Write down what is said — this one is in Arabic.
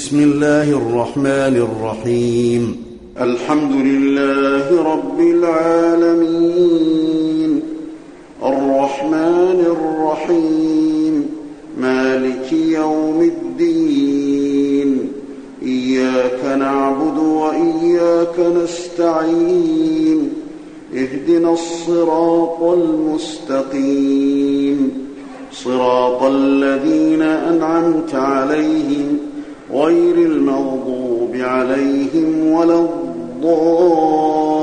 بسم الله الرحمن الرحيم. الحمد لله رب العالمين، الرحمن الرحيم، مالك يوم الدين، إياك نعبد وإياك نستعين، اهدنا الصراط المستقيم، صراط الذين أنعمت عليهم غير المغضوب عليهم ولا الضالين.